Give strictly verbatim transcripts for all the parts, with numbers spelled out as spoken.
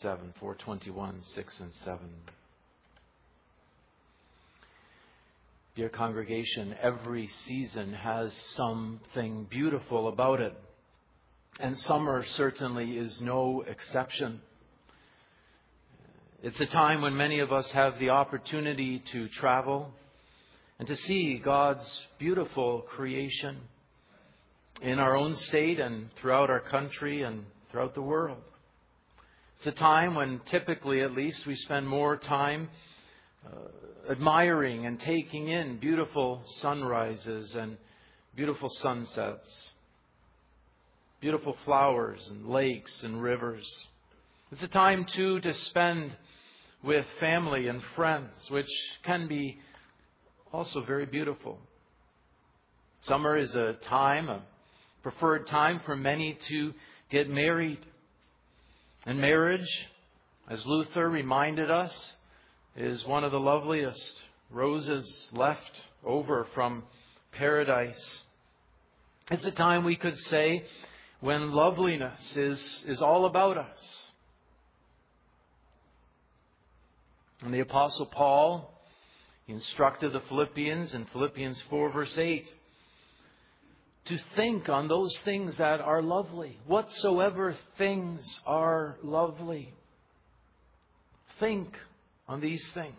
seven, four twenty-one, six and seven. Dear congregation, every season has something beautiful about it. And summer certainly is no exception. It's a time when many of us have the opportunity to travel and to see God's beautiful creation in our own state and throughout our country and throughout the world. It's a time when typically, at least, we spend more time uh, admiring and taking in beautiful sunrises and beautiful sunsets, beautiful flowers and lakes and rivers. It's a time, too, to spend with family and friends, which can be also very beautiful. Summer is a time, a preferred time for many to get married. And marriage, as Luther reminded us, is one of the loveliest roses left over from paradise. It's a time, we could say, when loveliness is, is all about us. And the Apostle Paul, he instructed the Philippians in Philippians four verse eight to think on those things that are lovely. Whatsoever things are lovely. Think on these things.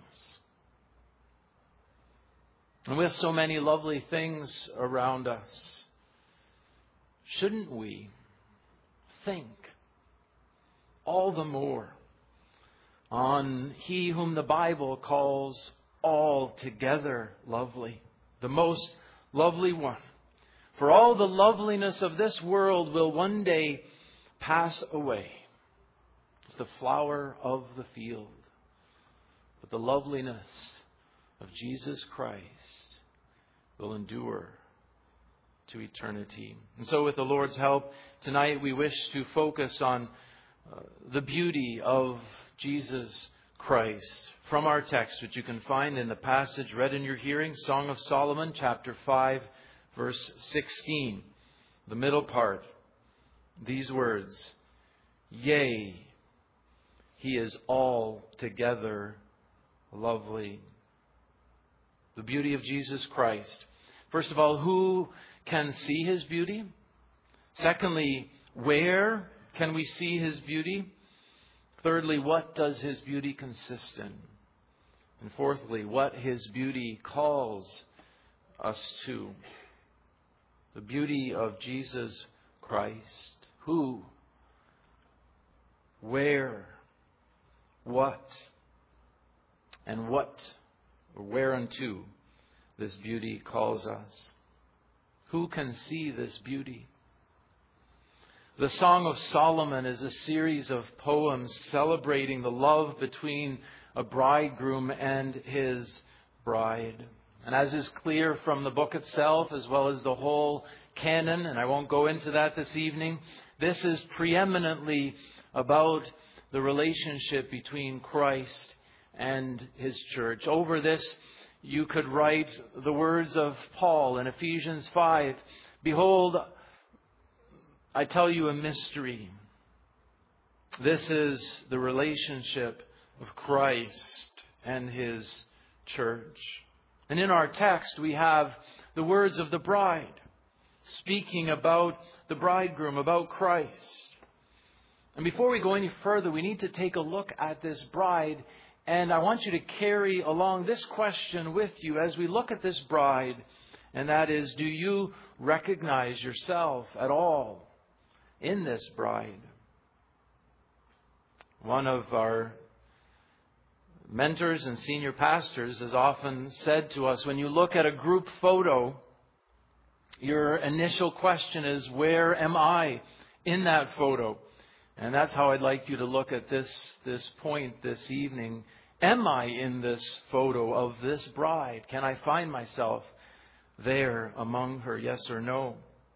And with so many lovely things around us, shouldn't we think all the more on He whom the Bible calls altogether lovely, the most lovely one? For all the loveliness of this world will one day pass away. It's the flower of the field. But the loveliness of Jesus Christ will endure to eternity. And so with the Lord's help, tonight we wish to focus on uh, the beauty of Jesus Christ from our text, which you can find in the passage read in your hearing, Song of Solomon, chapter five, verse sixteen, the middle part. These words, yea, He is altogether lovely. The beauty of Jesus Christ. First of all, who can see His beauty? Secondly, where can we see His beauty? Thirdly, what does His beauty consist in? And fourthly, what His beauty calls us to. The beauty of Jesus Christ. Who? Where? What? And what or whereunto this beauty calls us. Who can see this beauty? The Song of Solomon is a series of poems celebrating the love between a bridegroom and his bride. And as is clear from the book itself, as well as the whole canon, and I won't go into that this evening, this is preeminently about the relationship between Christ and His church. Over this, you could write the words of Paul in Ephesians five. Behold, I tell you a mystery. This is the relationship of Christ and His church. And in our text, we have the words of the bride, speaking about the bridegroom, about Christ. And before we go any further, we need to take a look at this bride. And I want you to carry along this question with you as we look at this bride. And that is, do you recognize yourself at all in this bride? One of our mentors and senior pastors has often said to us, when you look at a group photo, your initial question is, where am I in that photo? And that's how I'd like you to look at this, this point this evening. Am I in this photo of this bride? Can I find myself there among her? Yes or no?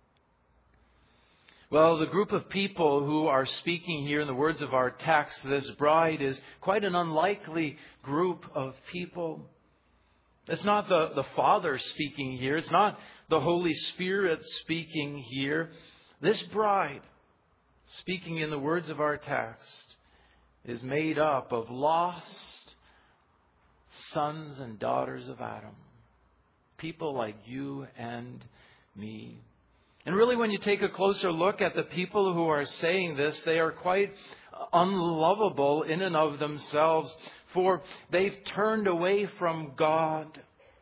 Well, the group of people who are speaking here in the words of our text, this bride, is quite an unlikely group of people. It's not the, the Father speaking here. It's not the Holy Spirit speaking here. This bride, speaking in the words of our text, is made up of lost sons and daughters of Adam. People like you and me. And really, when you take a closer look at the people who are saying this, they are quite unlovable in and of themselves, for they've turned away from God.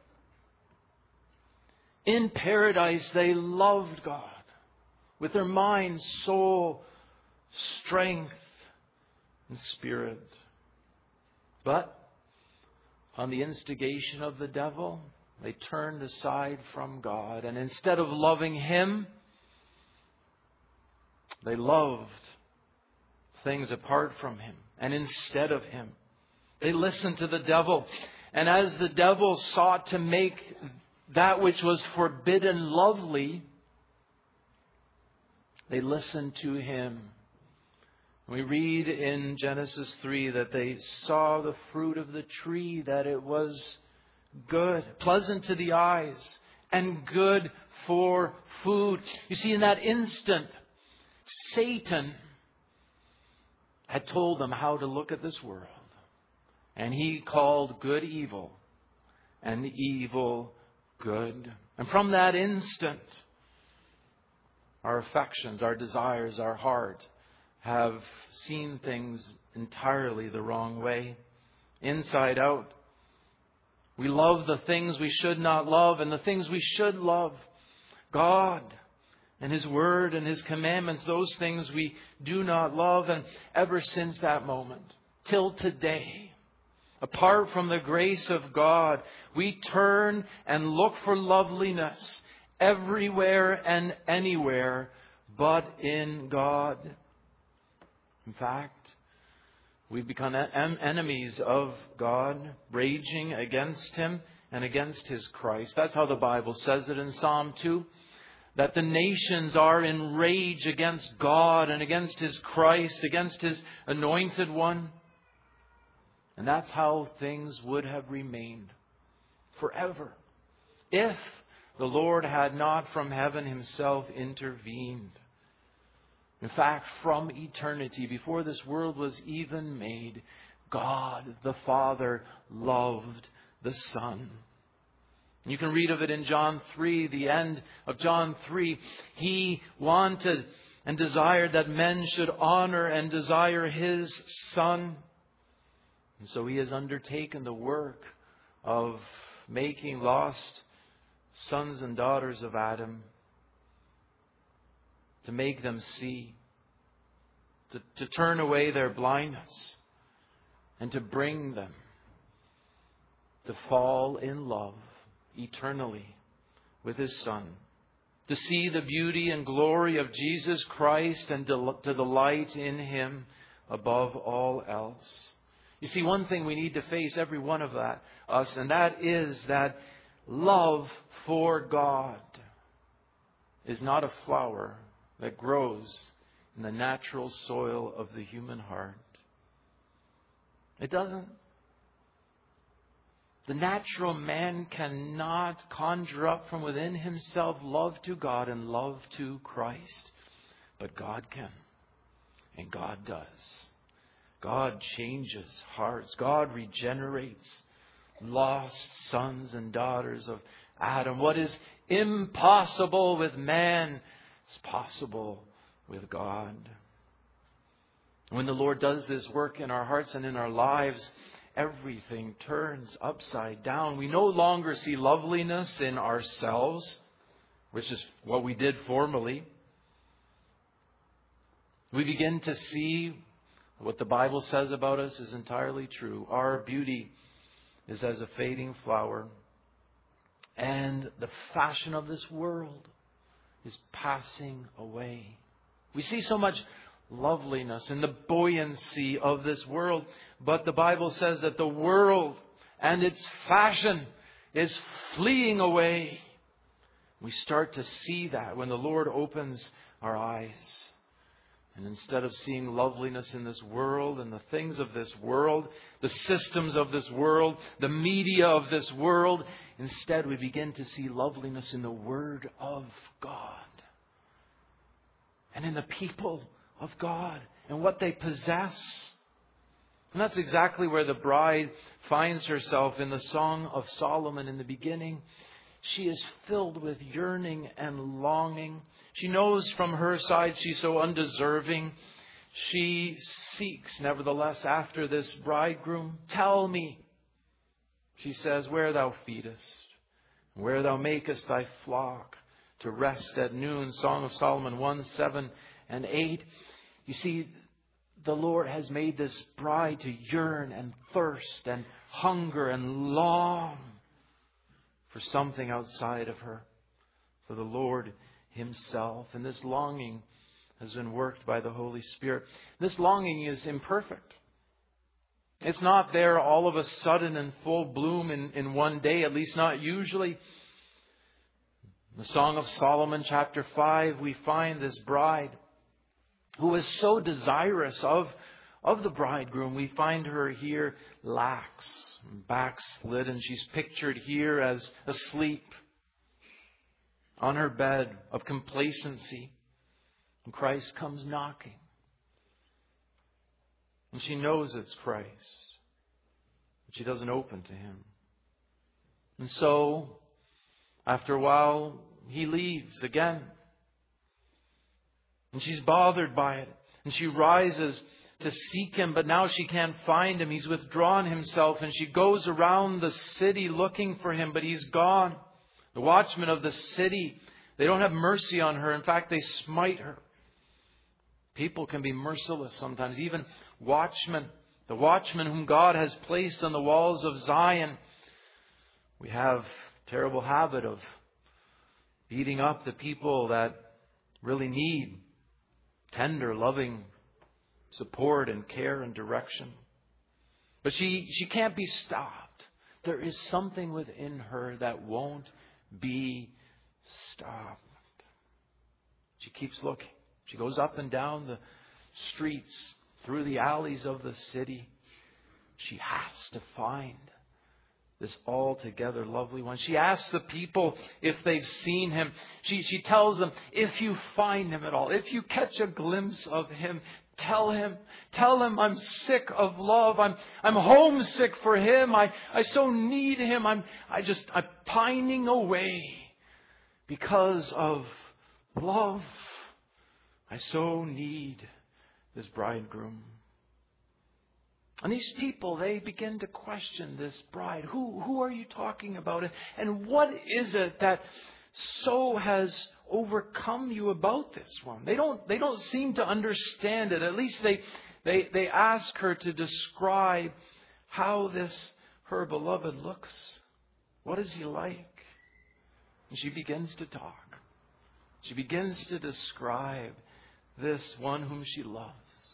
In paradise, they loved God with their mind, soul, strength, and spirit. But on the instigation of the devil, they turned aside from God. And instead of loving Him, they loved things apart from Him. And instead of Him, they listened to the devil. And as the devil sought to make that which was forbidden lovely, they listened to him. We read in Genesis three that they saw the fruit of the tree, that it was good, pleasant to the eyes, and good for food. You see, in that instant, Satan had told them how to look at this world. And he called good evil and evil good. And from that instant, our affections, our desires, our heart have seen things entirely the wrong way, inside out. We love the things we should not love and the things we should love. God and His Word and His commandments, those things we do not love. And ever since that moment, till today, apart from the grace of God, we turn and look for loveliness everywhere and anywhere but in God. In fact, we've become en- enemies of God, raging against Him and against His Christ. That's how the Bible says it in Psalm two. That the nations are in rage against God and against His Christ, against His anointed one. And that's how things would have remained forever if the Lord had not from heaven Himself intervened. In fact, from eternity, before this world was even made, God the Father loved the Son. You can read of it in John three, the end of John three. He wanted and desired that men should honor and desire His Son. And so He has undertaken the work of making lost sons and daughters of Adam, to make them see, to, to turn away their blindness, and to bring them to fall in love eternally with His Son, to see the beauty and glory of Jesus Christ and to, to delight in Him above all else. You see, one thing we need to face, every one of that, us, and that is that love for God is not a flower that grows in the natural soil of the human heart. It doesn't. The natural man cannot conjure up from within himself love to God and love to Christ. But God can. And God does. God changes hearts. God regenerates lost sons and daughters of Adam. What is impossible with man is possible with God. When the Lord does this work in our hearts and in our lives, everything turns upside down. We no longer see loveliness in ourselves, which is what we did formerly. We begin to see what the Bible says about us is entirely true. Our beauty is as a fading flower, and the fashion of this world is passing away. We see so much loveliness and the buoyancy of this world, but the Bible says that the world and its fashion is fleeing away. We start to see that when the Lord opens our eyes. And instead of seeing loveliness in this world and the things of this world, the systems of this world, the media of this world, instead we begin to see loveliness in the Word of God and in the people of God and what they possess. And that's exactly where the bride finds herself in the Song of Solomon in the beginning. She is filled with yearning and longing. She knows from her side she's so undeserving. She seeks, nevertheless, after this bridegroom. Tell me, she says, where thou feedest, where thou makest thy flock to rest at noon. Song of Solomon one, seven and eight. You see, the Lord has made this bride to yearn and thirst and hunger and long for something outside of her, for the Lord Himself. And this longing has been worked by the Holy Spirit. This longing is imperfect. It's not there all of a sudden in full bloom in, in one day, at least not usually. In the Song of Solomon, chapter five, we find this bride who is so desirous of, of the bridegroom. We find her here lax, backslidden. She's pictured here as asleep on her bed of complacency. And Christ comes knocking. And she knows it's Christ. But she doesn't open to Him. And so, after a while, He leaves again. And she's bothered by it. And she rises to seek Him, but now she can't find Him. He's withdrawn Himself. And she goes around the city looking for Him, but He's gone. The watchmen of the city, they don't have mercy on her. In fact, they smite her. People can be merciless sometimes. Even watchmen, the watchmen whom God has placed on the walls of Zion. We have a terrible habit of beating up the people that really need tender, loving support and care and direction. But she, she can't be stopped. There is something within her that won't be stopped. She keeps looking. She goes up and down the streets, through the alleys of the city. She has to find this altogether lovely one. She asks the people if they've seen Him. She, she tells them, if you find Him at all, if you catch a glimpse of Him, tell Him. Tell Him I'm sick of love. I'm, I'm homesick for Him. I, I so need Him. I'm, I just, I'm pining away because of love. I so need this bridegroom. And these people, they begin to question this bride. Who, who are you talking about? And what is it that so has overcome you about this one? They don't, they don't seem to understand it. At least they, they, they ask her to describe how this, her beloved, looks. What is he like? And she begins to talk. She begins to describe this one whom she loves.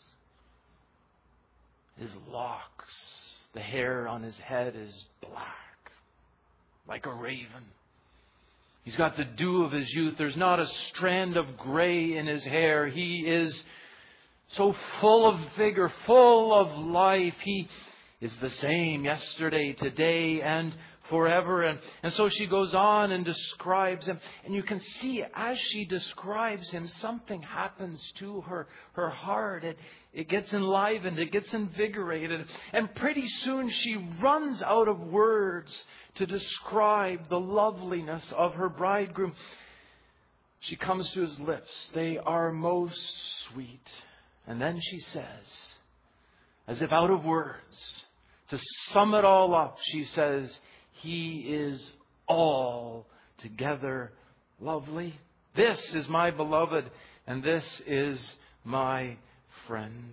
His locks, the hair on his head is black, like a raven. He's got the dew of his youth. There's not a strand of gray in his hair. He is so full of vigor, full of life. He is the same yesterday, today, and forever. And, and so she goes on and describes him. And you can see as she describes him, something happens to her, her heart. It, it gets enlivened. It gets invigorated. And pretty soon she runs out of words to describe the loveliness of her bridegroom. She comes to his lips. They are most sweet. And then she says, as if out of words, to sum it all up, she says, He is altogether lovely. This is my beloved, and this is my friend.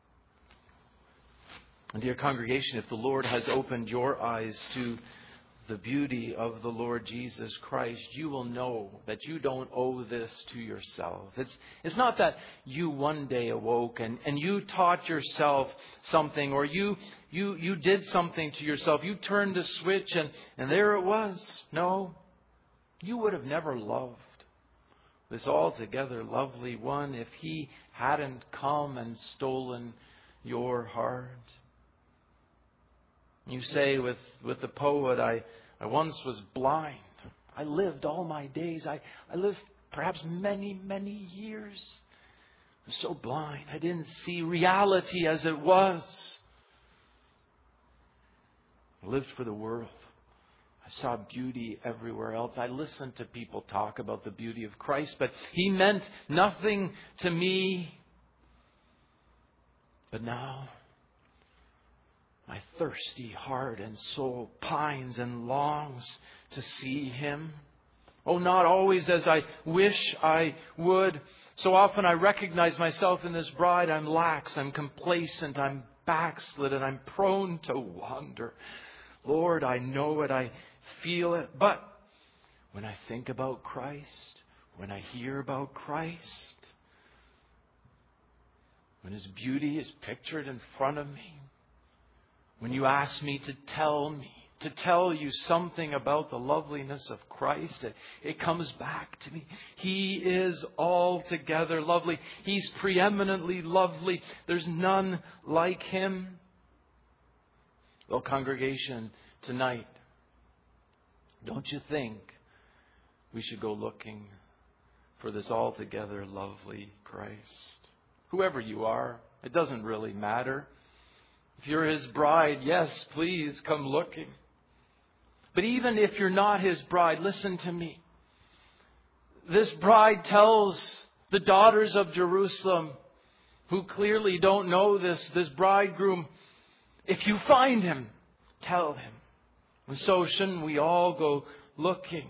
And dear congregation, if the Lord has opened your eyes to the beauty of the Lord Jesus Christ, you will know that you don't owe this to yourself. It's, it's not that you one day awoke and, and you taught yourself something, or you, you, you did something to yourself. You turned a switch and, and there it was. No, you would have never loved this altogether lovely one if He hadn't come and stolen your heart. You say with, with the poet, I, I once was blind. I lived all my days. I, I lived perhaps many, many years. I was so blind. I didn't see reality as it was. lived for the world. I saw beauty everywhere else. I listened to people talk about the beauty of Christ, but He meant nothing to me. But now, my thirsty heart and soul pines and longs to see Him. Oh, not always as I wish I would. So often I recognize myself in this bride. I'm lax, I'm complacent, I'm backslidden, I'm prone to wander. Lord, I know it, I feel it. But when I think about Christ, when I hear about Christ, when His beauty is pictured in front of me, when you ask me to tell me, to tell you something about the loveliness of Christ, it, it comes back to me. He is altogether lovely. He's preeminently lovely. There's none like Him. Well, congregation, tonight, don't you think we should go looking for this altogether lovely Christ? Whoever you are, it doesn't really matter. If you're His bride, yes, please come looking. But even if you're not His bride, listen to me. This bride tells the daughters of Jerusalem, who clearly don't know this, this bridegroom, if you find Him, tell Him. And so shouldn't we all go looking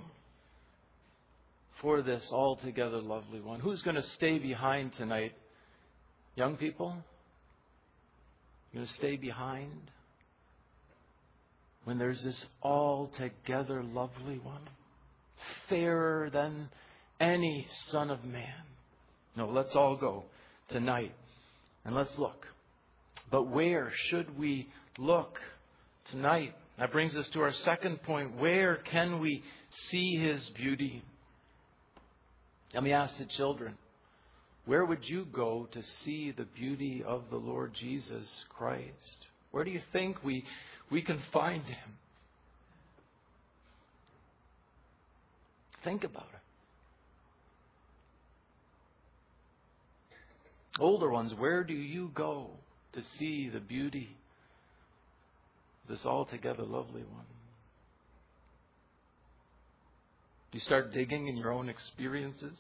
for this altogether lovely one? Who's going to stay behind tonight? Young people? You're going to stay behind when there's this altogether lovely one, fairer than any son of man? No, let's all go tonight and let's look. But where should we look tonight? That brings us to our second point. Where can we see His beauty? Let me ask the children. Where would you go to see the beauty of the Lord Jesus Christ? Where do you think we, we can find Him? Think about it. Older ones, where do you go to see the beauty of this altogether lovely one? Do you start digging in your own experiences?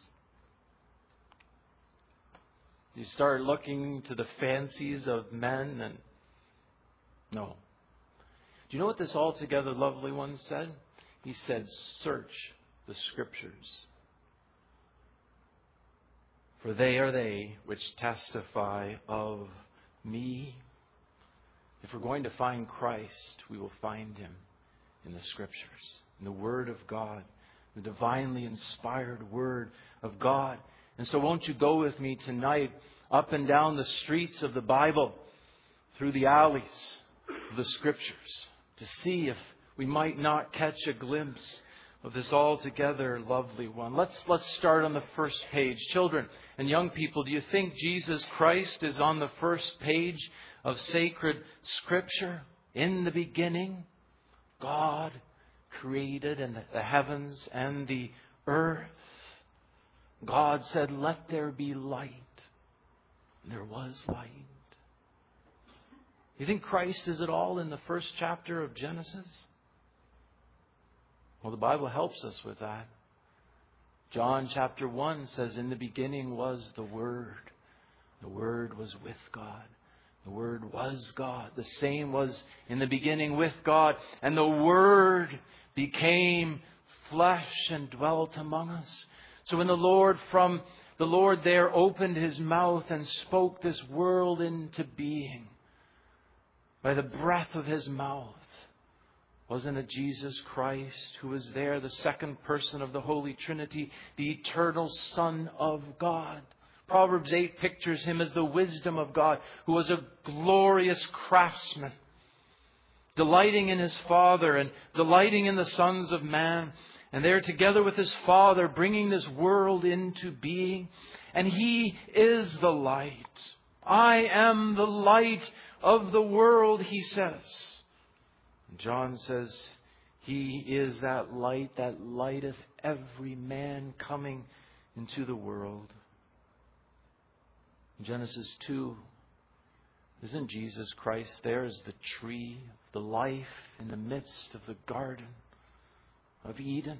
You start looking to the fancies of men and... No. Do you know what this altogether lovely one said? He said, search the Scriptures, for they are they which testify of me. If we're going to find Christ, we will find Him in the Scriptures, in the Word of God, the divinely inspired Word of God. And so won't you go with me tonight up and down the streets of the Bible, through the alleys of the Scriptures, to see if we might not catch a glimpse of this altogether lovely one. Let's, let's start on the first page. Children and young people, do you think Jesus Christ is on the first page of sacred Scripture? In the beginning, God created the heavens and the earth. God said, let there be light. And there was light. You think Christ is at all in the first chapter of Genesis? Well, the Bible helps us with that. John chapter one says, in the beginning was the Word. The Word was with God. The Word was God. The same was in the beginning with God. And the Word became flesh and dwelt among us. So when the Lord from the Lord there opened His mouth and spoke this world into being by the breath of His mouth, wasn't it Jesus Christ who was there, the second person of the Holy Trinity, the eternal Son of God? Proverbs eight pictures Him as the wisdom of God, who was a glorious craftsman, delighting in His Father and delighting in the sons of man. And they're together with His Father, bringing this world into being. And He is the light. I am the light of the world, He says. And John says, He is that light that lighteth every man coming into the world. In Genesis two, Isn't Jesus Christ there as the tree of the life in the midst of the garden of Eden?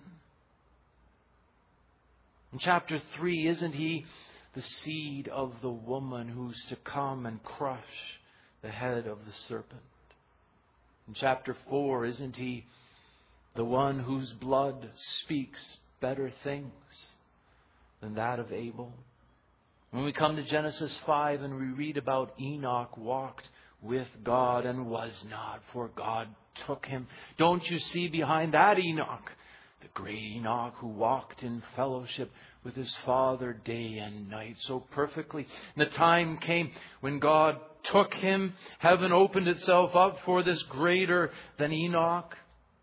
In chapter three, isn't He the seed of the woman who's to come and crush the head of the serpent? In chapter four, isn't He the one whose blood speaks better things than that of Abel? When we come to Genesis five and we read about Enoch walked with God and was not, for God took him. Don't you see behind that Enoch, the great Enoch who walked in fellowship with his Father day and night so perfectly? And the time came when God took him. Heaven opened itself up for this greater than Enoch.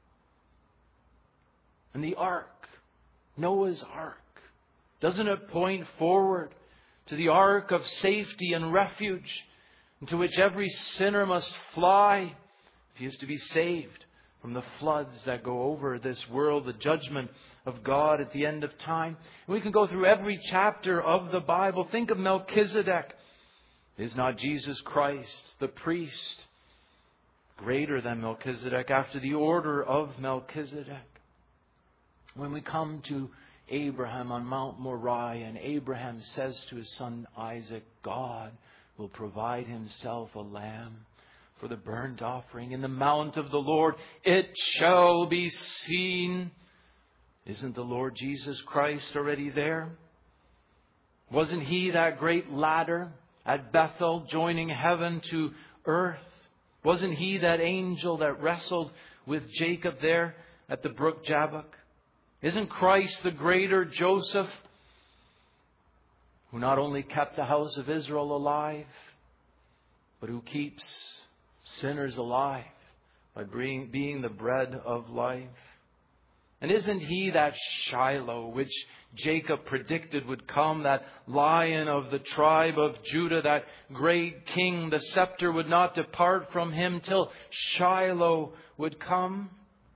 And the ark, Noah's ark, doesn't it point forward to the ark of safety and refuge, into which every sinner must fly if he is to be saved from the floods that go over this world, the judgment of God at the end of time? And we can go through every chapter of the Bible. Think of Melchizedek. Is not Jesus Christ, the priest, greater than Melchizedek, after the order of Melchizedek? When we come to Abraham on Mount Moriah, and Abraham says to his son Isaac, God will provide Himself a lamb for the burnt offering in the mount of the Lord. It shall be seen. Isn't the Lord Jesus Christ already there? Wasn't He that great ladder at Bethel, joining heaven to earth? Wasn't He that angel that wrestled with Jacob there at the brook Jabbok? Isn't Christ the greater Joseph, who not only kept the house of Israel alive, but who keeps sinners alive by being, being the bread of life? And isn't He that Shiloh, which Jacob predicted would come, that Lion of the tribe of Judah, that great king? The scepter would not depart from him till Shiloh would come.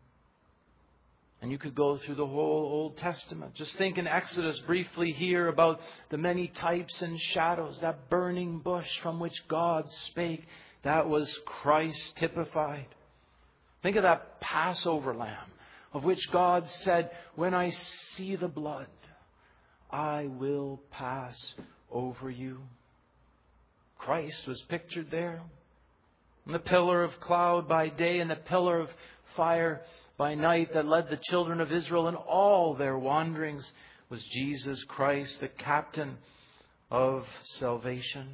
And you could go through the whole Old Testament. Just think in Exodus briefly here about the many types and shadows. That burning bush from which God spake, that was Christ typified. Think of that Passover lamb, of which God said, when I see the blood, I will pass over you. Christ was pictured there. And the pillar of cloud by day and the pillar of fire by night that led the children of Israel in all their wanderings was Jesus Christ, the captain of salvation.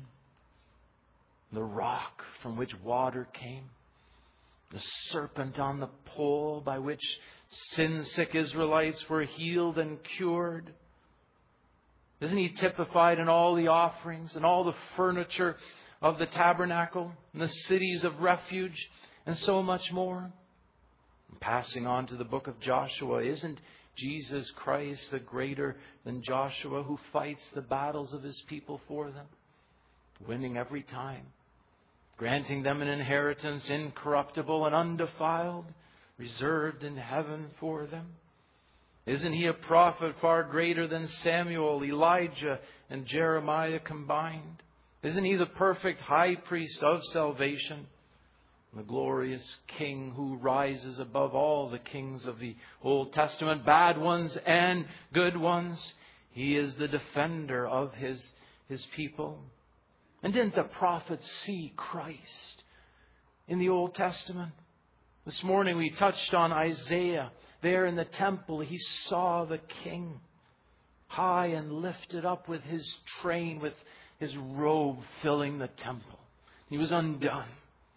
The rock from which water came. The serpent on the pole by which sin-sick Israelites were healed and cured. Isn't He typified in all the offerings and all the furniture of the tabernacle and the cities of refuge and so much more? And passing on to the book of Joshua, isn't Jesus Christ the greater than Joshua, who fights the battles of His people for them, winning every time, granting them an inheritance incorruptible and undefiled, reserved in heaven for them? Isn't He a prophet far greater than Samuel, Elijah, and Jeremiah combined? Isn't He the perfect high priest of salvation, the glorious King who rises above all the kings of the Old Testament, bad ones and good ones? He is the defender of His, his people. And didn't the prophets see Christ in the Old Testament? This morning we touched on Isaiah. There in the temple, he saw the King high and lifted up with His train, with His robe filling the temple. He was undone.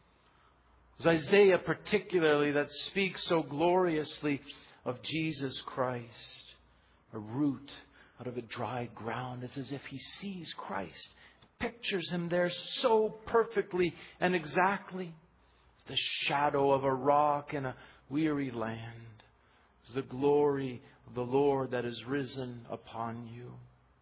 It was Isaiah particularly that speaks so gloriously of Jesus Christ. A root out of a dry ground. It's as if he sees Christ, pictures Him there so perfectly and exactly. It's the shadow of a rock in a weary land. It's the glory of the Lord that has risen upon you.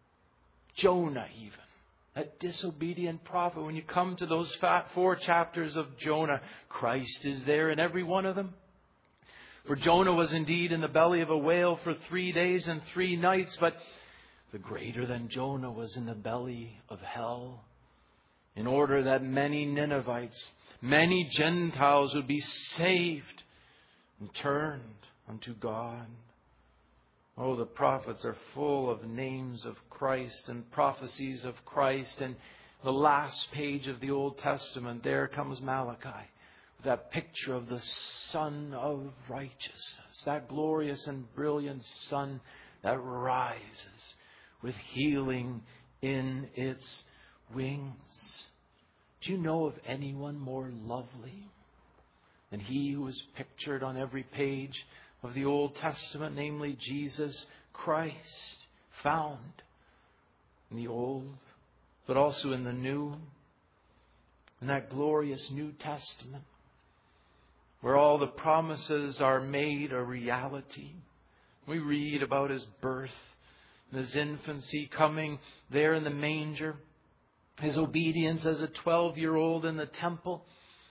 Jonah even, that disobedient prophet. When you come to those four chapters of Jonah, Christ is there in every one of them. For Jonah was indeed in the belly of a whale for three days and three nights, but the greater than Jonah was in the belly of hell. in order that many Ninevites, many Gentiles would be saved and turned unto God. Oh, the prophets are full of names of Christ and prophecies of Christ. And the last page of the Old Testament, there comes Malachi, with that picture of the Sun of Righteousness, that glorious and brilliant sun that rises with healing in its wings. Do you know of anyone more lovely than he who is pictured on every page of the Old Testament, namely Jesus Christ, found in the Old, but also in the New, in that glorious New Testament, where all the promises are made a reality. We read about His birth, His infancy, coming there in the manger, His obedience as a twelve-year-old in the temple,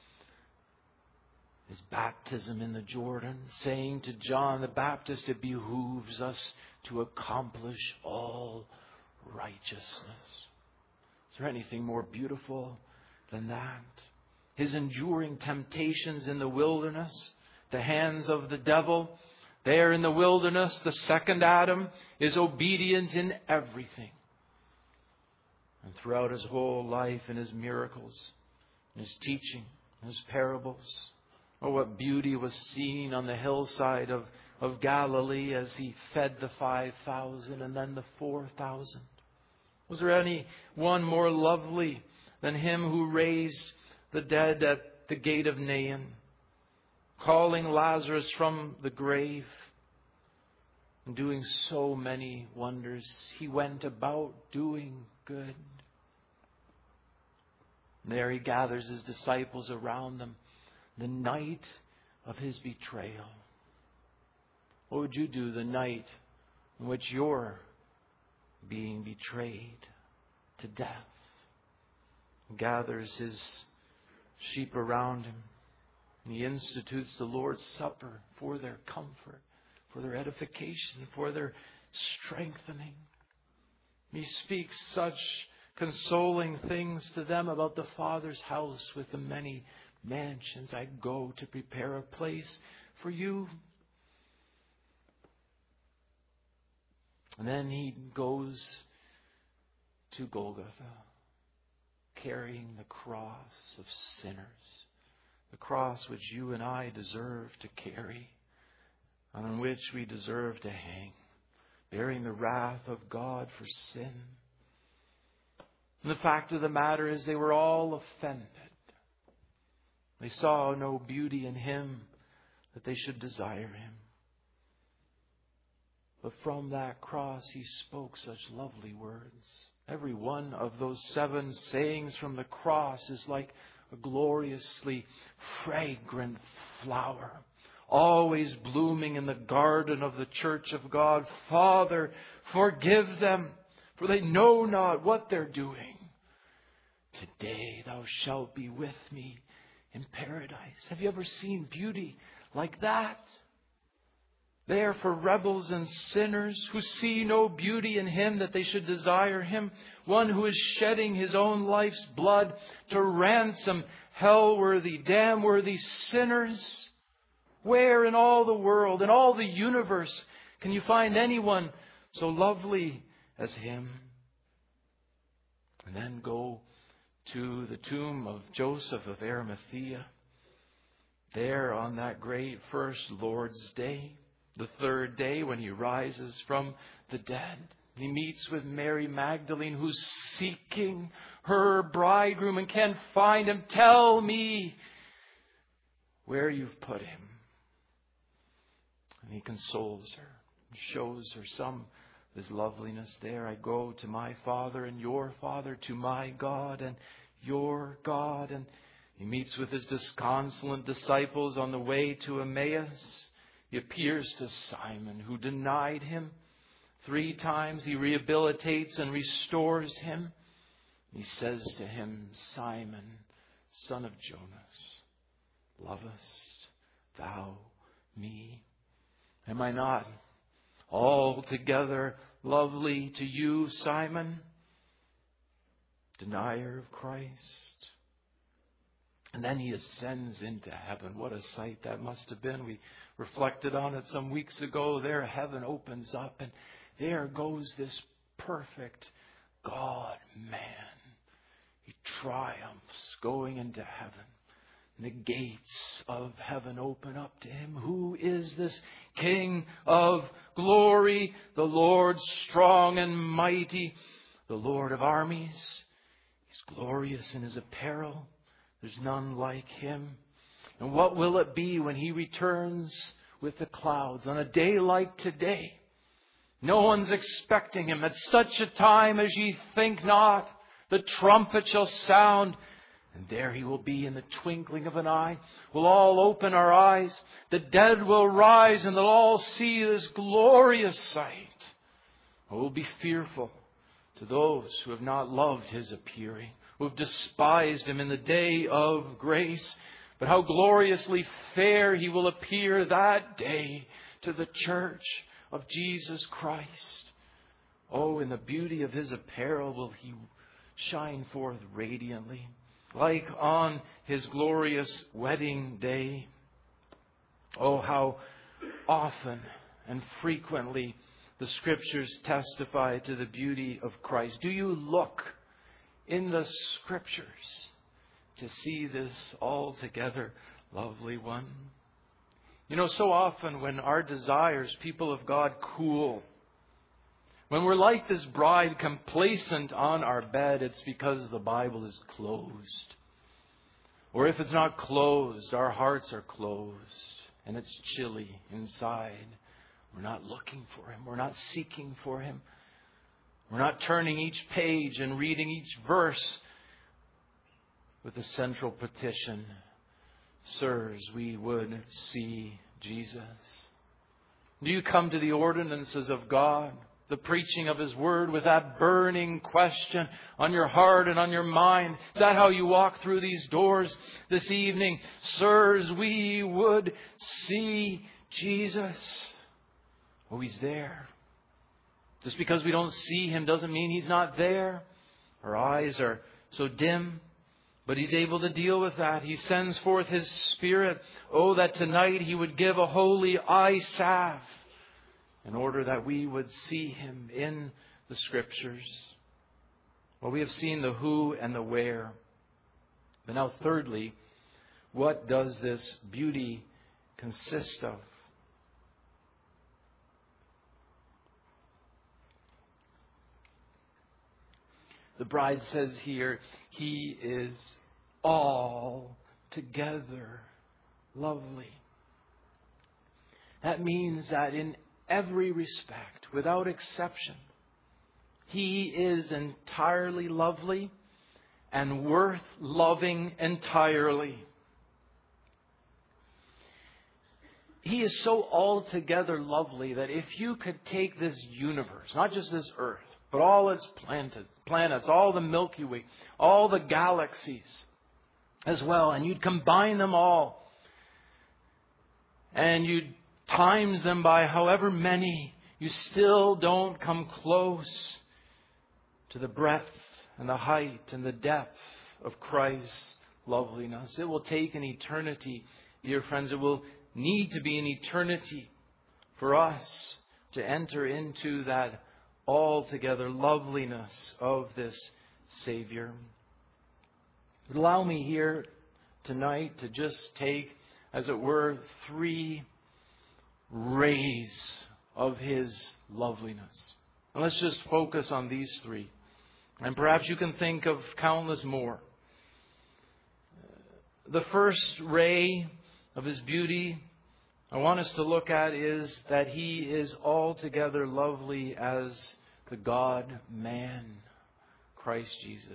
His baptism in the Jordan, saying to John the Baptist, it behooves us to accomplish all righteousness. Is there anything more beautiful than that? His enduring temptations in the wilderness, the hands of the devil. There in the wilderness, the second Adam is obedient in everything. And throughout His whole life, in His miracles, in His teaching, in His parables, oh, what beauty was seen on the hillside of, of Galilee as He fed the five thousand and then the four thousand. Was there any one more lovely than Him who raised the dead at the gate of Nain, calling Lazarus from the grave, and doing so many wonders? He went about doing good. And there He gathers His disciples around them the night of His betrayal. What would you do the night in which you're being betrayed to death? He gathers His sheep around Him, and He institutes the Lord's Supper for their comfort, for their edification, for their strengthening. He speaks such consoling things to them about the Father's house with the many mansions. I go to prepare a place for you. And then He goes to Golgotha, carrying the cross of sinners, the cross which you and I deserve to carry, on which we deserve to hang, bearing the wrath of God for sin. And the fact of the matter is, they were all offended. They saw no beauty in Him that they should desire Him. But from that cross He spoke such lovely words. Every one of those seven sayings from the cross is like a gloriously fragrant flower, always blooming in the garden of the church of God. Father, forgive them, for they know not what they're doing. Today Thou shalt be with me in paradise. Have you ever seen beauty like that? There for rebels and sinners who see no beauty in Him that they should desire Him. One who is shedding His own life's blood to ransom hell-worthy, damn-worthy sinners. Where in all the world, in all the universe, can you find anyone so lovely as Him? And then go to the tomb of Joseph of Arimathea. There on that great first Lord's Day, the third day when He rises from the dead, He meets with Mary Magdalene, who's seeking her bridegroom and can't find Him. Tell me where you've put Him. And He consoles her, shows her some of His loveliness there. I go to my Father and your Father, to my God and your God. And He meets with His disconsolate disciples on the way to Emmaus. He appears to Simon, who denied Him three times. He rehabilitates and restores him. He says to him, Simon, son of Jonas, lovest thou me? Am I not altogether lovely to you, Simon? denier of Christ. And then he ascends into heaven. What a sight that must have been. We reflected on it some weeks ago. There, heaven opens up, and there goes this perfect God-man. He triumphs going into heaven. And the gates of heaven open up to him. Who is this King of glory? The Lord strong and mighty, the Lord of armies. He's glorious in his apparel. There's none like him. And what will it be when he returns with the clouds on a day like today? No one's expecting him. At such a time as ye think not, the trumpet shall sound, and there he will be in the twinkling of an eye. We'll all open our eyes. The dead will rise, and they'll all see this glorious sight. We'll be fearful to those who have not loved his appearing, who have despised him in the day of grace. But how gloriously fair he will appear that day to the church of Jesus Christ. Oh, in the beauty of his apparel will he shine forth radiantly, like on his glorious wedding day. Oh, how often and frequently the Scriptures testify to the beauty of Christ. Do you look in the Scriptures to see this altogether lovely one? You know, so often when our desires, people of God, cool, when we're like this bride complacent on our bed, it's because the Bible is closed. Or if it's not closed, our hearts are closed and it's chilly inside. We're not looking for him. We're not seeking for him. We're not turning each page and reading each verse with the central petition, sirs, we would see Jesus. Do you come to the ordinances of God, the preaching of his word, with that burning question on your heart and on your mind? Is that how you walk through these doors this evening? Sirs, we would see Jesus. Oh, he's there. Just because we don't see him doesn't mean he's not there. Our eyes are so dim, but he's able to deal with that. He sends forth his Spirit. Oh, that tonight he would give a holy eye salve in order that we would see him in the Scriptures. Well, we have seen the who and the where. But now thirdly, what does this beauty consist of? The bride says here, he is altogether lovely. That means that in every respect, without exception, he is entirely lovely and worth loving entirely. He is so altogether lovely that if you could take this universe, not just this earth, but all its planets, all the Milky Way, all the galaxies as well, and you'd combine them all, and you'd times them by however many, you still don't come close to the breadth and the height and the depth of Christ's loveliness. It will take an eternity, dear friends. It will need to be an eternity for us to enter into that altogether loveliness of this Savior. But allow me here tonight to just take, as it were, three rays of his loveliness. And let's just focus on these three. And perhaps you can think of countless more. The first ray of his beauty I want us to look at is that he is altogether lovely as the God-man, Christ Jesus.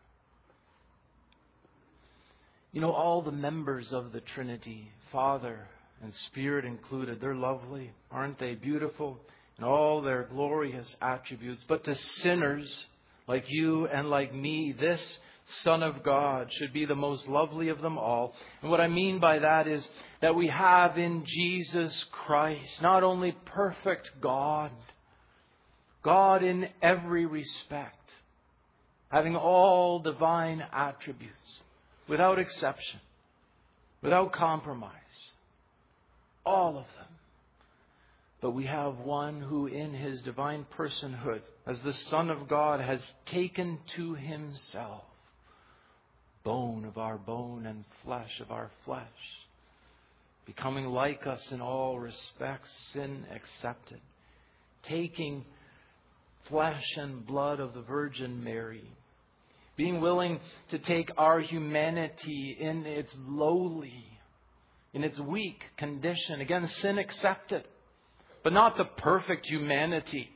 You know, all the members of the Trinity, Father and Spirit included, they're lovely. Aren't they beautiful in all their glorious attributes? But to sinners like you and like me, this Son of God should be the most lovely of them all. And what I mean by that is that we have in Jesus Christ not only perfect God, God in every respect, having all divine attributes, without exception, without compromise, all of them. But we have one who in his divine personhood, as the Son of God, has taken to himself bone of our bone and flesh of our flesh, becoming like us in all respects, sin accepted, taking flesh and blood of the Virgin Mary, being willing to take our humanity in its lowly, in its weak condition. Again, sin accepted, but not the perfect humanity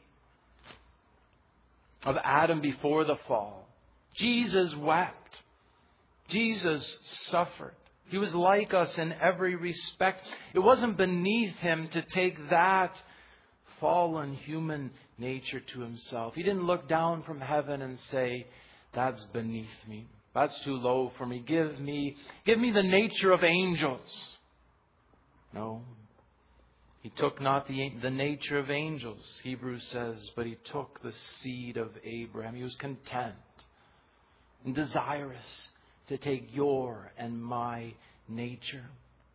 of Adam before the fall. Jesus wept. Jesus suffered. He was like us in every respect. It wasn't beneath him to take that fallen human nature to himself. He didn't look down from heaven and say, that's beneath me. That's too low for me. Give me, give me the nature of angels. No. He took not the, the nature of angels, Hebrews says, but he took the seed of Abraham. He was content and desirous to take your and my nature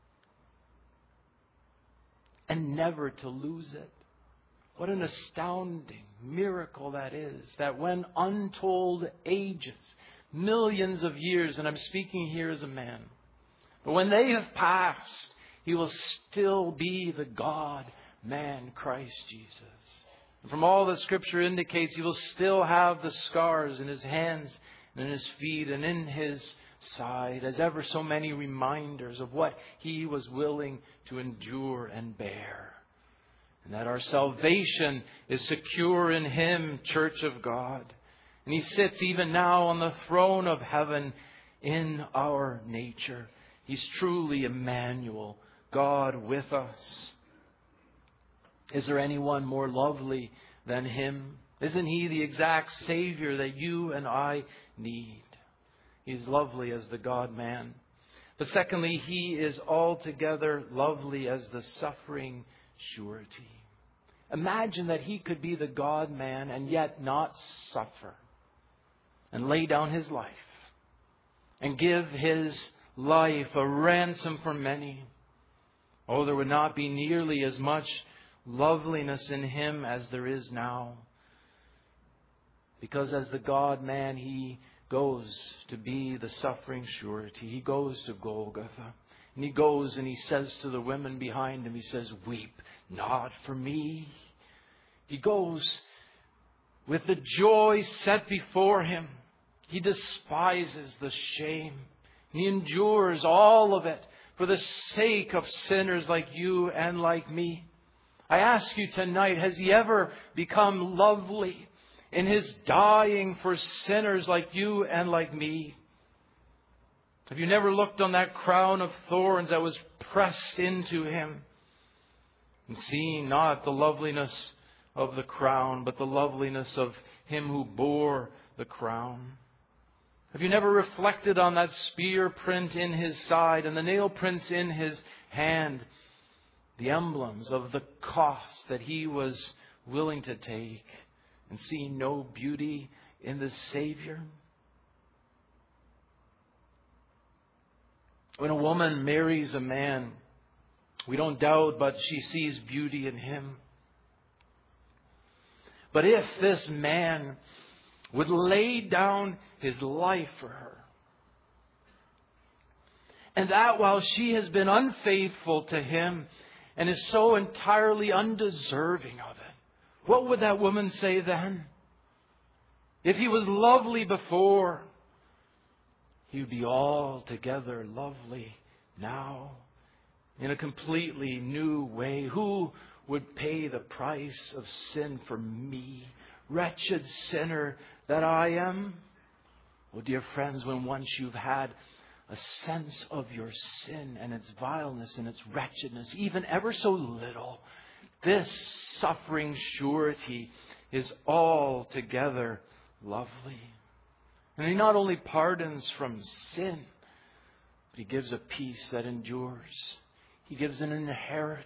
and never to lose it. What an astounding miracle that is, that when untold ages, millions of years, and I'm speaking here as a man, but when they have passed, he will still be the God-man Christ Jesus. And from all that Scripture indicates, he will still have the scars in his hands and in his feet and in his side as ever so many reminders of what he was willing to endure and bear. And that our salvation is secure in him, Church of God. And he sits even now on the throne of heaven in our nature. He's truly Emmanuel, God with us. Is there anyone more lovely than him? Isn't he the exact Savior that you and I need? He's lovely as the God-man. But secondly, he is altogether lovely as the suffering surety. Imagine that he could be the God-man and yet not suffer and lay down his life and give his life a ransom for many. Oh, there would not be nearly as much loveliness in him as there is now. Because as the God-man, he goes to be the suffering surety. He goes to Golgotha. And he goes and he says to the women behind him, he says, weep not for me. He goes with the joy set before him. He despises the shame. He endures all of it for the sake of sinners like you and like me. I ask you tonight, has he ever become lovely in his dying for sinners like you and like me? Have you never looked on that crown of thorns that was pressed into him and seen not the loveliness of the crown, but the loveliness of him who bore the crown? Have you never reflected on that spear print in his side and the nail prints in his hand, the emblems of the cost that he was willing to take, and seen no beauty in the Savior? When a woman marries a man, we don't doubt but she sees beauty in him. But if this man would lay down his life for her, and that while she has been unfaithful to him and is so entirely undeserving of it, what would that woman say then? If he was lovely before, he would be altogether lovely now in a completely new way. Who would pay the price of sin for me, wretched sinner that I am? Oh, dear friends, when once you've had a sense of your sin and its vileness and its wretchedness, even ever so little, this suffering surety is altogether lovely. And he not only pardons from sin, but he gives a peace that endures. He gives an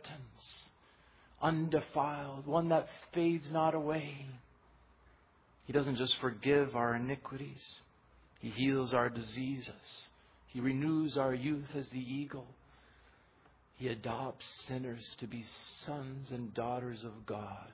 inheritance, undefiled, one that fades not away. He doesn't just forgive our iniquities. He heals our diseases. He renews our youth as the eagle. He adopts sinners to be sons and daughters of God.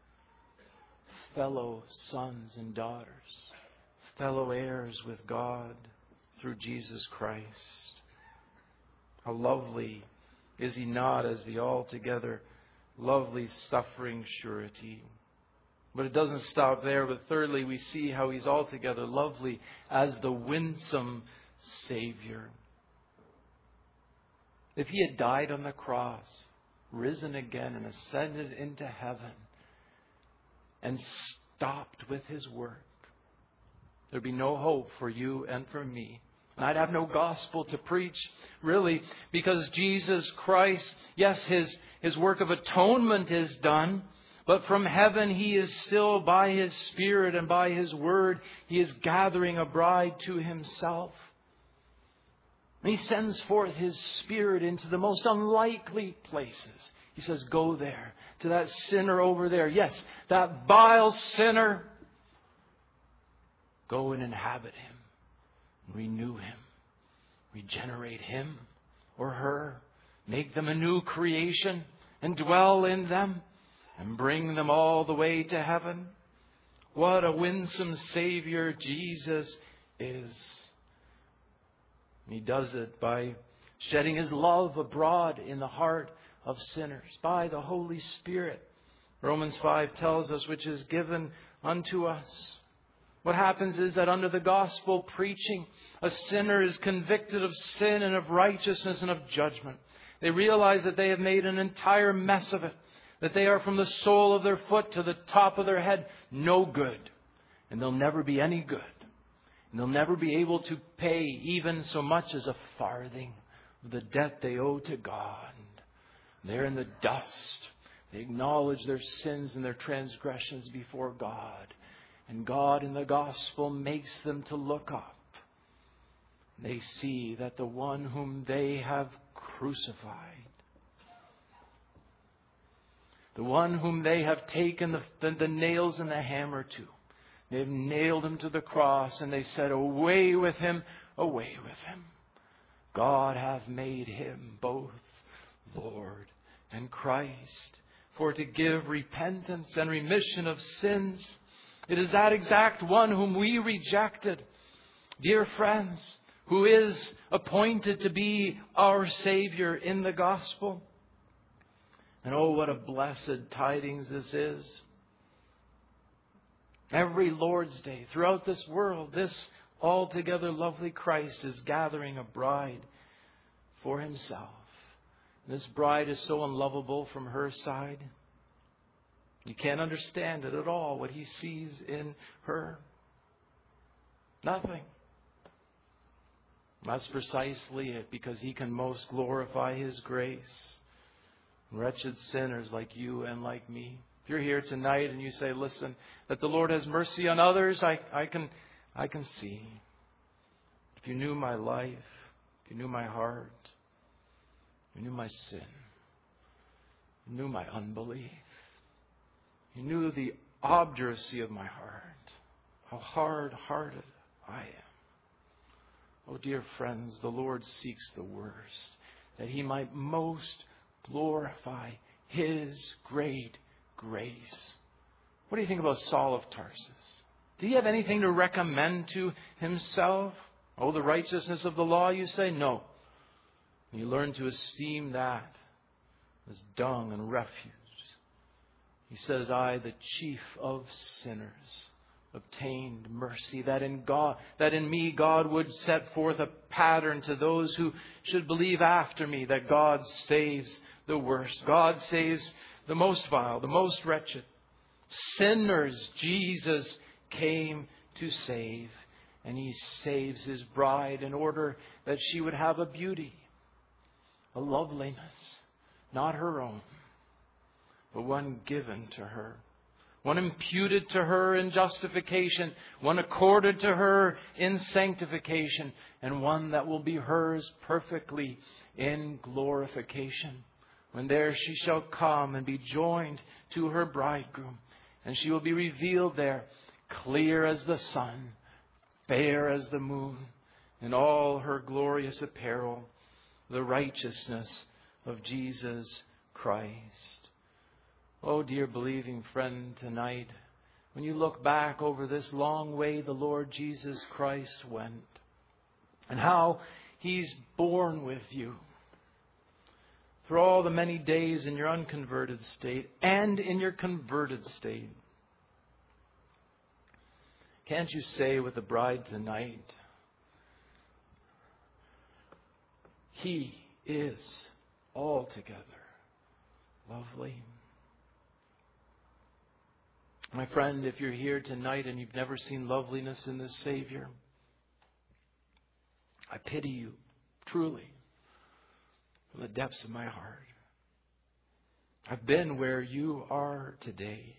Fellow sons and daughters. Fellow heirs with God through Jesus Christ. How lovely is He not as the altogether lovely suffering surety. But it doesn't stop there. But thirdly, we see how He's altogether lovely as the winsome Savior. If He had died on the cross, risen again and ascended into heaven and stopped with His work, there'd be no hope for you and for me. And I'd have no gospel to preach, really, because Jesus Christ, yes, His, His work of atonement is done, but from heaven He is still, by His Spirit and by His Word, He is gathering a bride to Himself. And He sends forth His Spirit into the most unlikely places. He says, go there, to that sinner over there. Yes, that vile sinner. Go and inhabit him. Renew him. Regenerate him or her. Make them a new creation and dwell in them and bring them all the way to heaven. What a winsome Savior Jesus is. He does it by shedding His love abroad in the heart of sinners by the Holy Spirit. Romans five tells us, which is given unto us. What happens is that under the gospel preaching, a sinner is convicted of sin and of righteousness and of judgment. They realize that they have made an entire mess of it, that they are from the sole of their foot to the top of their head no good, and they'll never be any good. And they'll never be able to pay even so much as a farthing of the debt they owe to God. They're in the dust. They acknowledge their sins and their transgressions before God. And God in the gospel makes them to look up. They see that the one whom they have crucified, the one whom they have taken the, the, the nails and the hammer to, they've nailed Him to the cross, and they said, away with Him, away with Him. God hath made Him both Lord and Christ, for to give repentance and remission of sins. It is that exact one whom we rejected, dear friends, who is appointed to be our Savior in the gospel. And oh, what a blessed tidings this is. Every Lord's Day throughout this world, this altogether lovely Christ is gathering a bride for Himself. And this bride is so unlovable from her side. You can't understand it at all, what He sees in her. Nothing. That's precisely it, because He can most glorify His grace. Wretched sinners like you and like me. If you're here tonight and you say, listen, that the Lord has mercy on others, I, I can I can see. If you knew my life, if you knew my heart, you knew my sin, you knew my unbelief, you knew the obduracy of my heart, how hard-hearted I am. Oh, dear friends, the Lord seeks the worst, that He might most glorify His great grace. What do you think about Saul of Tarsus? Do you have anything to recommend to himself? Oh, the righteousness of the law, you say? No. You learn to esteem that as dung and refuse. He says, I, the chief of sinners, obtained mercy, that in God, that in me God would set forth a pattern to those who should believe after me, that God saves the worst. God saves the most vile, the most wretched. Sinners Jesus came to save, and He saves His bride in order that she would have a beauty, a loveliness, not her own, but one given to her. One imputed to her in justification, one accorded to her in sanctification, and one that will be hers perfectly in glorification. When there she shall come and be joined to her bridegroom, and she will be revealed there, clear as the sun, fair as the moon, in all her glorious apparel, the righteousness of Jesus Christ. Oh, dear believing friend, tonight, when you look back over this long way the Lord Jesus Christ went, and how He's borne with you through all the many days in your unconverted state and in your converted state, can't you say with the bride tonight, He is altogether lovely? My friend, if you're here tonight and you've never seen loveliness in this Savior, I pity you, truly, from the depths of my heart. I've been where you are today,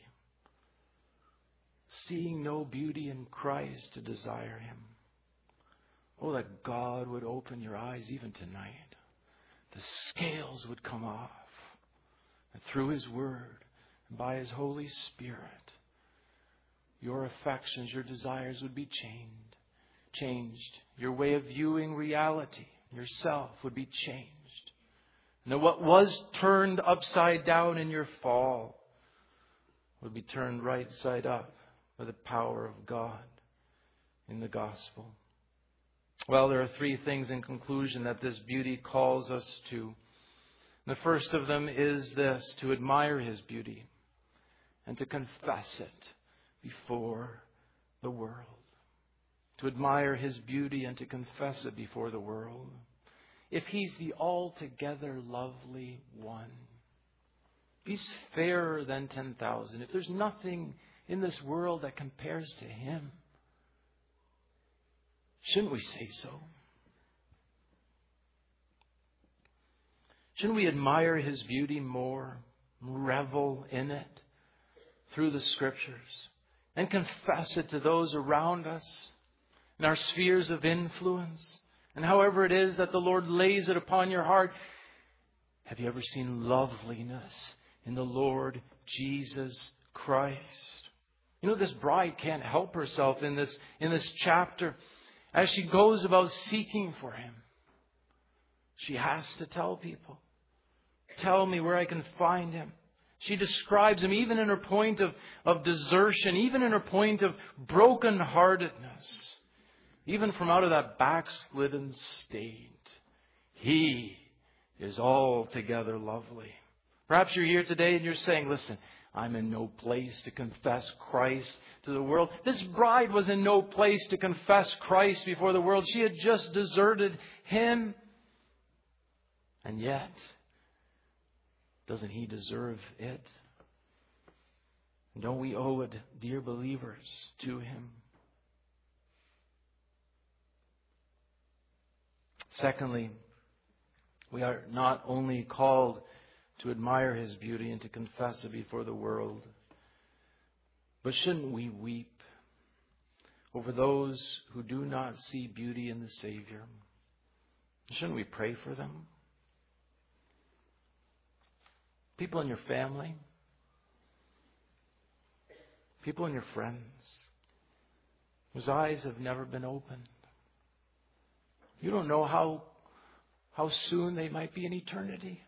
seeing no beauty in Christ to desire Him. Oh, that God would open your eyes even tonight. The scales would come off, and through His Word and by His Holy Spirit, your affections, your desires would be changed. Changed. Your way of viewing reality, yourself, would be changed. And that what was turned upside down in your fall would be turned right side up by the power of God in the gospel. Well, there are three things in conclusion that this beauty calls us to. The first of them is this: to admire His beauty and to confess it before the world. To admire His beauty and to confess it before the world. If He's the altogether lovely one, if He's fairer than ten thousand, if there's nothing in this world that compares to Him, shouldn't we say so? Shouldn't we admire His beauty more, revel in it through the Scriptures, and confess it to those around us in our spheres of influence? And however it is that the Lord lays it upon your heart, have you ever seen loveliness in the Lord Jesus Christ? You know, this bride can't help herself in this, in this chapter. As she goes about seeking for Him, she has to tell people, tell me where I can find Him. She describes Him even in her point of, of desertion, even in her point of brokenheartedness. Even from out of that backslidden state, He is altogether lovely. Perhaps you're here today and you're saying, listen, I'm in no place to confess Christ to the world. This bride was in no place to confess Christ before the world. She had just deserted Him. And yet, doesn't He deserve it? Don't we owe it, dear believers, to Him? Secondly, we are not only called to admire His beauty and to confess it before the world, but shouldn't we weep over those who do not see beauty in the Savior? Shouldn't we pray for them? People in your family, people in your friends, whose eyes have never been opened. You don't know how, how soon they might be in eternity.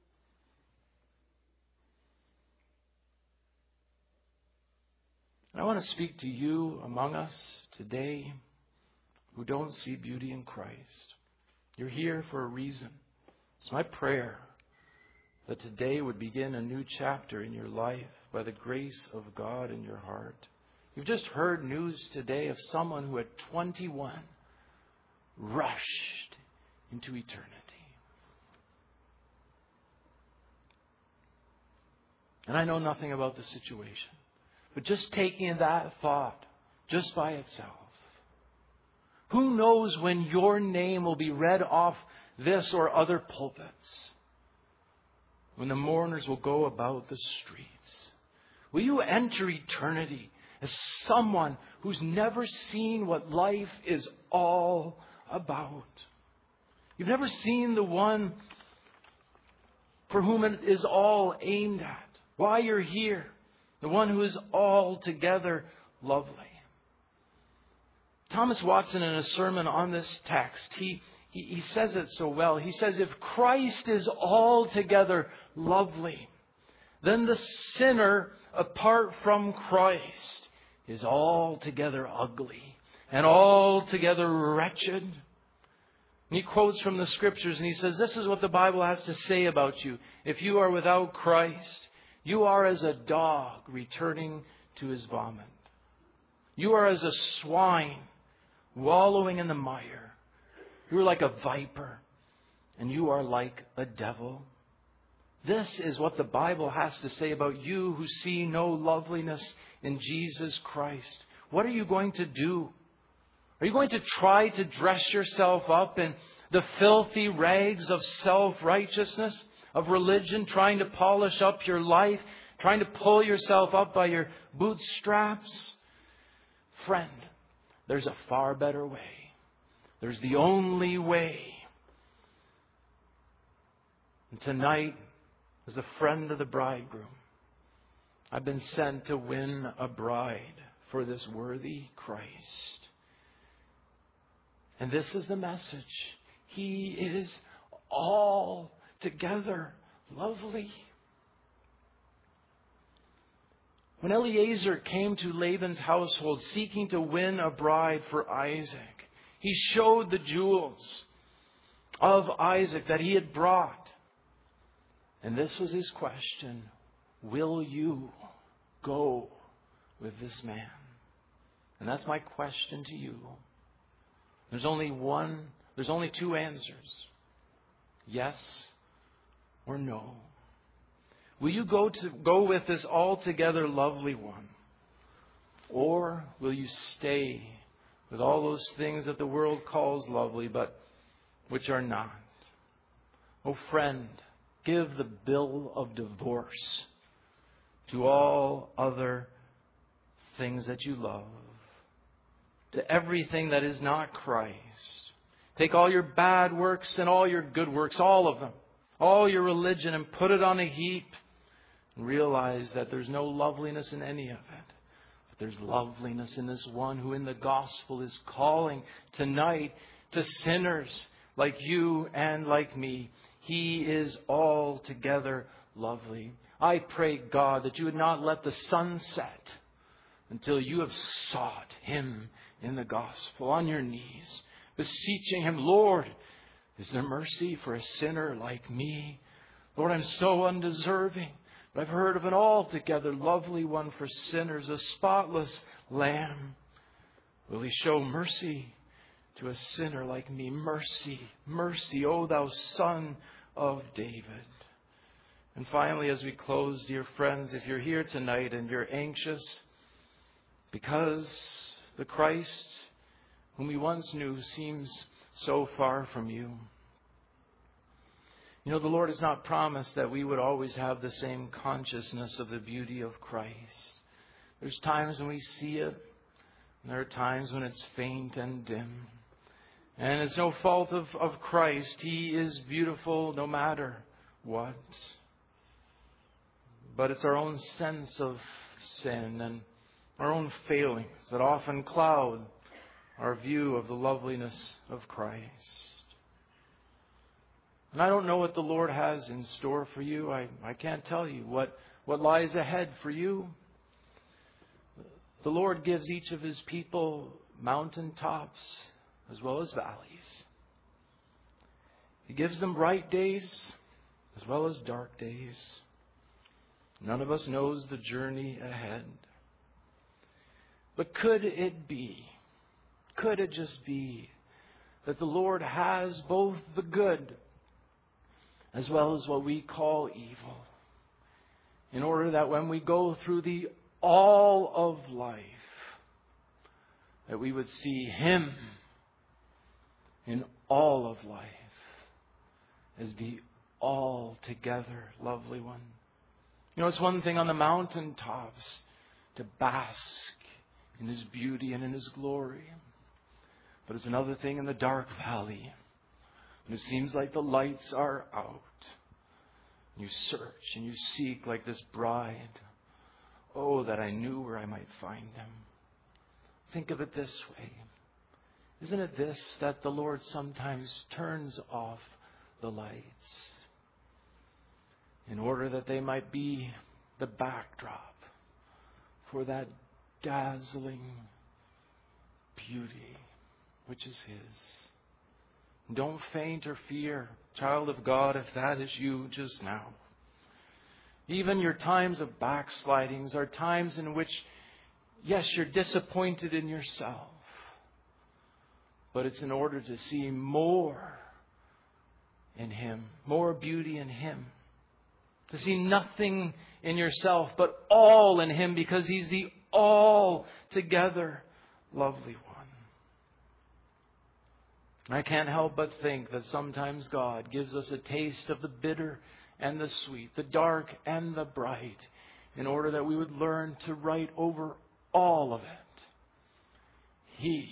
And I want to speak to you among us today who don't see beauty in Christ. You're here for a reason. It's my prayer that today would begin a new chapter in your life by the grace of God in your heart. You've just heard news today of someone who at twenty-one rushed into eternity. And I know nothing about the situation, but just taking that thought just by itself, who knows when your name will be read off this or other pulpits, when the mourners will go about the streets. Will you enter eternity as someone who's never seen what life is all about? You've never seen the one for whom it is all aimed at. Why you're here. The one who is altogether lovely. Thomas Watson, in a sermon on this text, he, he, he says it so well. He says, if Christ is altogether lovely, then the sinner apart from Christ is altogether ugly and altogether wretched. And he quotes from the Scriptures and he says, this is what the Bible has to say about you. If you are without Christ, you are as a dog returning to his vomit. You are as a swine wallowing in the mire. You are like a viper, and you are like a devil. This is what the Bible has to say about you who see no loveliness in Jesus Christ. What are you going to do? Are you going to try to dress yourself up in the filthy rags of self-righteousness, of religion, trying to polish up your life, trying to pull yourself up by your bootstraps? Friend, there's a far better way. There's the only way. And tonight, as the friend of the bridegroom, I've been sent to win a bride for this worthy Christ. And this is the message. He is altogether lovely. When Eliezer came to Laban's household seeking to win a bride for Isaac, he showed the jewels of Isaac that he had brought. And this was his question: will you go with this man? And that's my question to you. There's only one, there's only two answers. Yes or no. Will you go to go with this altogether lovely one? Or will you stay with all those things that the world calls lovely, but which are not? Oh friend, give the bill of divorce to all other things that you love, to everything that is not Christ. Take all your bad works and all your good works, all of them, all your religion, and put it on a heap. And realize that there's no loveliness in any of it. But there's loveliness in this one who in the gospel is calling tonight to sinners like you and like me. He is altogether lovely. I pray, God, that you would not let the sun set until you have sought him in the gospel on your knees, beseeching him, Lord, is there mercy for a sinner like me? Lord, I'm so undeserving. But I've heard of an altogether lovely one for sinners, a spotless lamb. Will he show mercy to a sinner like me? Mercy, mercy, O thou Son of David. And finally, as we close, dear friends, if you're here tonight and you're anxious because the Christ whom we once knew seems so far from you, you know, the Lord has not promised that we would always have the same consciousness of the beauty of Christ. There's times when we see it, and there are times when it's faint and dim. And it's no fault of, of Christ. He is beautiful no matter what. But it's our own sense of sin and our own failings that often cloud our view of the loveliness of Christ. And I don't know what the Lord has in store for you. I, I can't tell you what, what lies ahead for you. The Lord gives each of his people mountaintops as well as valleys. He gives them bright days as well as dark days. None of us knows the journey ahead. But could it be, could it just be that the Lord has both the good as well as what we call evil, in order that when we go through the all of life, that we would see him in all of life as the altogether lovely one. You know, it's one thing on the mountaintops to bask in his beauty and in his glory, but it's another thing in the dark valley. And it seems like the lights are out. You search and you seek like this bride. Oh, that I knew where I might find him. Think of it this way. Isn't it this, that the Lord sometimes turns off the lights in order that they might be the backdrop for that dazzling beauty which is His? Don't faint or fear, child of God, if that is you just now. Even your times of backslidings are times in which, yes, you're disappointed in yourself. But it's in order to see more in Him, more beauty in Him. To see nothing in yourself, but all in Him, because He's the altogether lovely one. I can't help but think that sometimes God gives us a taste of the bitter and the sweet, the dark and the bright, in order that we would learn to write over all of it. He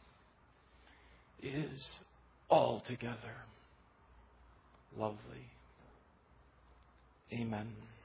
is altogether lovely. Amen.